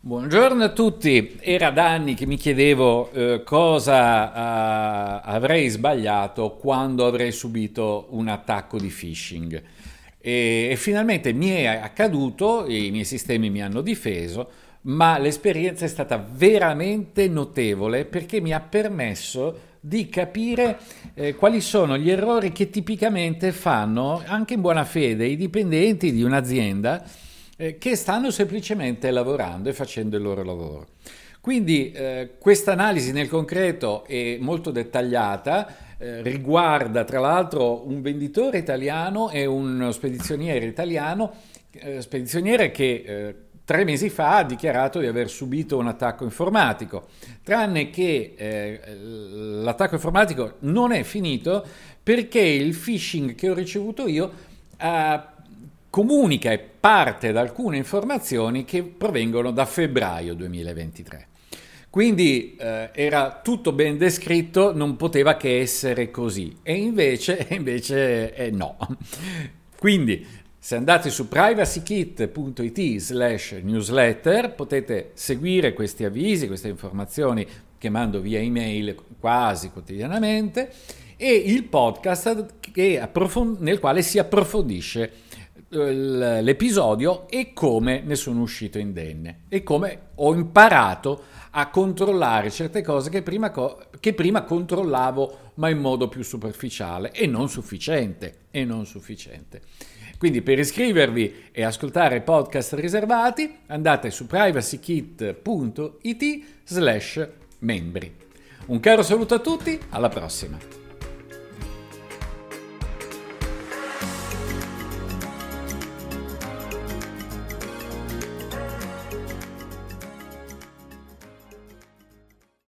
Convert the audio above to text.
Buongiorno a tutti, era da anni che mi chiedevo cosa avrei sbagliato quando avrei subito un attacco di phishing e finalmente mi è accaduto, i miei sistemi mi hanno difeso, ma l'esperienza è stata veramente notevole perché mi ha permesso di capire quali sono gli errori che tipicamente fanno anche in buona fede i dipendenti di un'azienda che stanno semplicemente lavorando e facendo il loro lavoro. Quindi questa analisi nel concreto è molto dettagliata, riguarda tra l'altro un venditore italiano e un spedizioniere italiano, spedizioniere che 3 mesi fa ha dichiarato di aver subito un attacco informatico, tranne che l'attacco informatico non è finito perché il phishing che ho ricevuto io comunica e parte da alcune informazioni che provengono da febbraio 2023. Quindi era tutto ben descritto, non poteva che essere così. E invece no. Quindi se andate su privacykit.it/newsletter potete seguire questi avvisi, queste informazioni che mando via email quasi quotidianamente e il podcast nel quale si approfondisce l'episodio e come ne sono uscito indenne e come ho imparato a controllare certe cose che prima controllavo ma in modo più superficiale e non sufficiente. Quindi per iscrivervi e ascoltare podcast riservati andate su privacykit.it/membri. Un caro saluto a tutti, alla prossima!